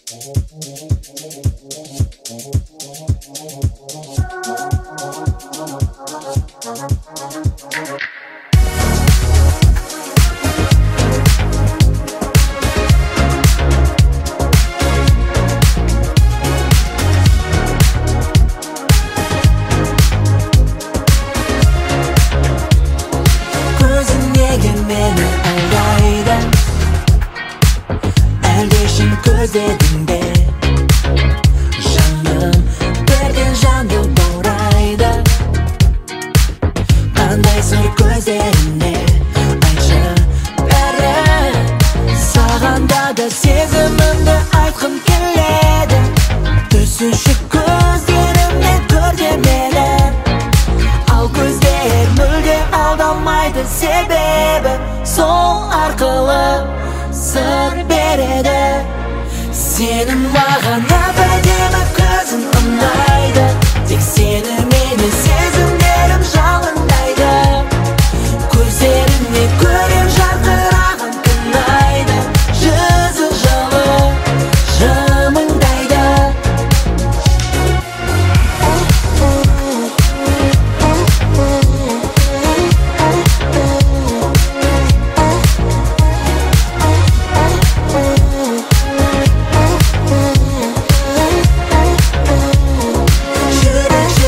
Gözlerinde жаным бірден жанды баурайды қандай сұр көздеріне айтшы бәрі сағанда да сезімімді айтқым келеді түсінші көздерімде көрде мені ал көздер мүлде алдамайды себебі сол арқылы сыр береді сенің маған әп-әдемі көзің ұнайды тек сені мені сезімдерім жалындайды көздеріңе көрем жарқыраған күн айды жүзі жылы жымыңдайды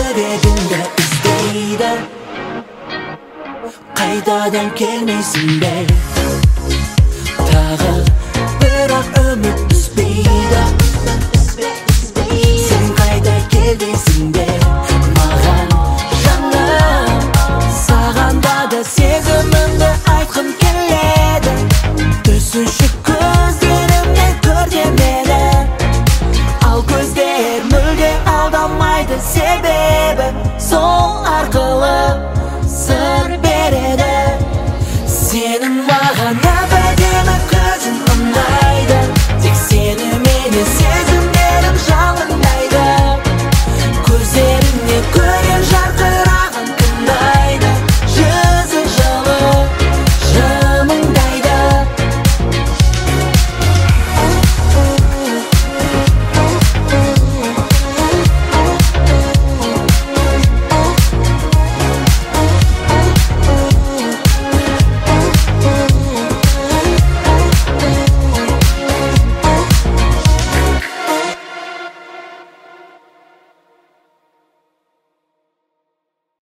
қайтадан келмейсің бе